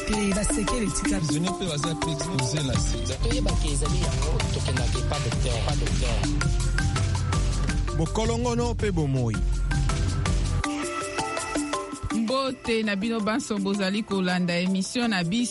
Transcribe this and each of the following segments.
que baseke letika prisonnier pe baza pe exposé na sida toyebaki ezali yango tokendaki pas docteur bokolongono pe bomoi. mbote na bino banso bozali kolanda émission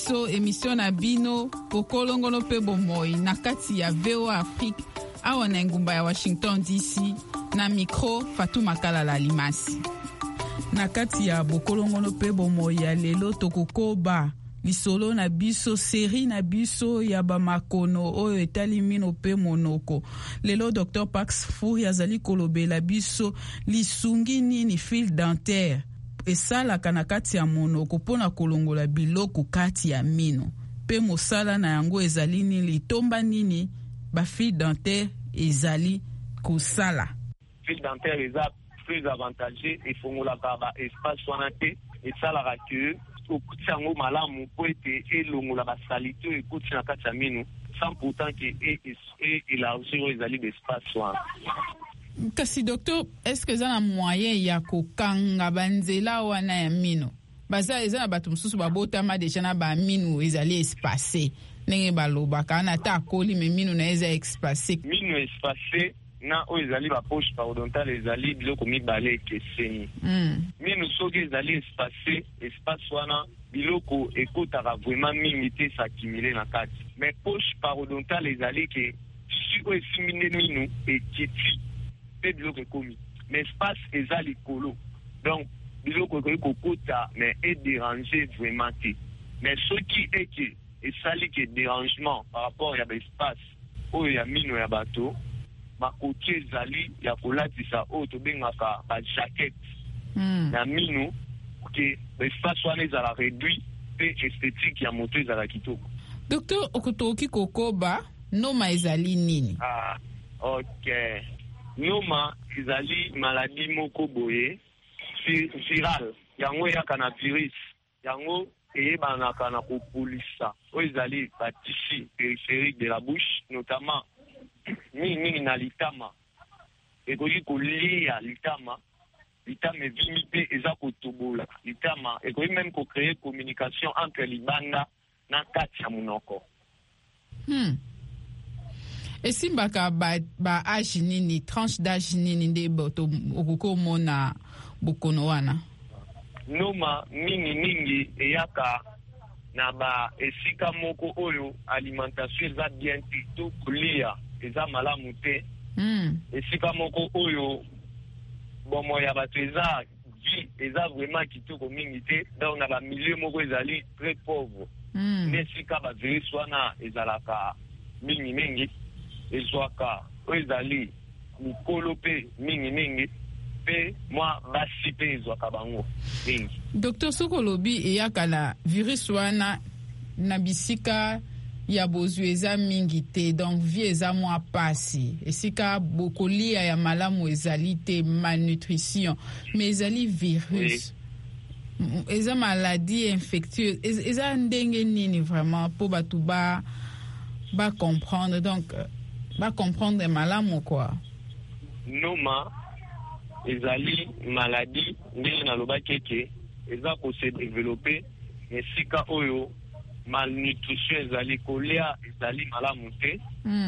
na bino bokolongono pe bomoi na kati ya VOA Afrique awa na ngumba ya Washington DC na micro Fatou Makalala Limasi. Na kati ya bokolongono pe bomoi ya lelo tokokoba lisolo na biso série na biso ya bamakono oyo etali mino pe monoko. Lelo Dr Pax Furi azali kolobela biso lisungi nini fil dentaire esalaka na kati ya monoko mpona kolongola biloko kati ya mino. Pe mosala na yango ezali nini, litomba nini bafil dentaire ezali kosala. Fil dentaire eza plus avantageux efongolaka ba espace wana te esalaka ke okuti yango malamu po ete elongola basalite oyo ekuti na kati ya mino sans pourtant ke élargir oyo ezali d'espace wana. Kasi docteur, est-ce que eza na moyen ya kokanga banzela wana ya mino? Baza eza na bato mosusu babotama deja na ba mino ezali espacé ndenge balobaka na ta akoli me mino na eza espacé. Mino espacé na oyo ezali bapoche parodontale ezali biloko mibale ekeseni. Mino soki ezali espacé espace wana biloko ekotaka vraiment mingi te s'accumuler na kati. Mais poche parodontale ezali ke si oyo esimbi nde mino ekiti pe biloko ekomi. Mais espace eza likolo. Donc biloko ekoki kokota mais edéranger vraiment te. Mais soki eke esali ke dérangement par rapport ya espace oyo ya mino ya bato makoki ezali ya kolatisa oyo tobengaka bajaquette na mino ke espace wana ezala réduit pe esthétique ya moto ezala kitoko. Docteur, okotoki kokoba noma ezali nini? Ok. Noma ezali maladie moko boye viral. Yango eyaka na virus. Yango eyebanaka na kopolisa oyo ezali batissu périphérique de la bouche, notamment mingi na litama. Ekoki kolia litama evimi pe eza kotobola litama. Ekoki même créer communication entre libanda na kati ya munoko. Esimbaka ba âge nini, tranche d'âge nini nde boto okokomona bokono wana? Noma mingi eyaka na ba esika moko oyo alimentation eza bien to kolia eza malamu te. Esika moko oyo bomo ya bato eza vraiment kitoko mingi te. Donc na ba milieu moko ezali très pauvre. Nesika ba virus wana ezalaka mingi ezwaka oyo ezali mikolo pe mingi pe mwa basi pe ezwaka bango mingi. Docteur Sokolobi eyaka na virus wana na bisika ya bozwi eza mingi te, donc vie eza mwa pasi. Esika bokolia ya malamu ezali te, malnutrition, mais ezali virus. Eza maladie infectieuse. Eza ndenge nini vraiment po batu ba comprendre, donc ba comprendre malamu quoi. Noma ezali maladie ndenge nalobaki eke eza kose développer esika oyo malnutrition ezali, kolia ezali malamu te.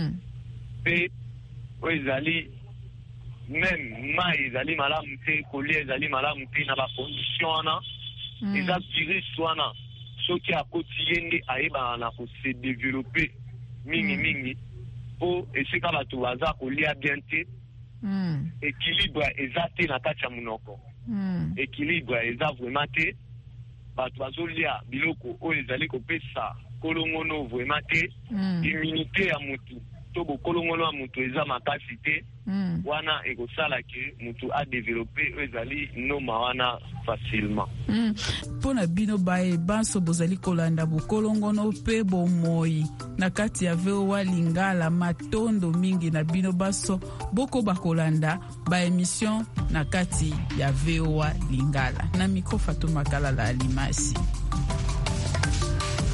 Pe oyo ezali même mai ezali malamu te, kolia ezali malamu te na ba condition wana. Eza virus wana soki akoti yende ayebana na kose développer mingi po esika bato baza kolia bien te. Équilibre eza te na kati ya munoko. Équilibre eza vraiment te. Bato bazolia biloko oyo ezali kopesa kolongono vraiment te. Immunité ya mutu to bokolongono ya mutu eza makasi te. Wana ekosala ke mutu a développer oyo ezali noma wana facilement. Pona bino bae banso bozali kolanda bokolongono pe bomoi na kati ya VOA Lingala matondo mingi na bino baso boko bakolanda ba émission na kati ya VOA Lingala. Na micro Fatou Makalala Limasi.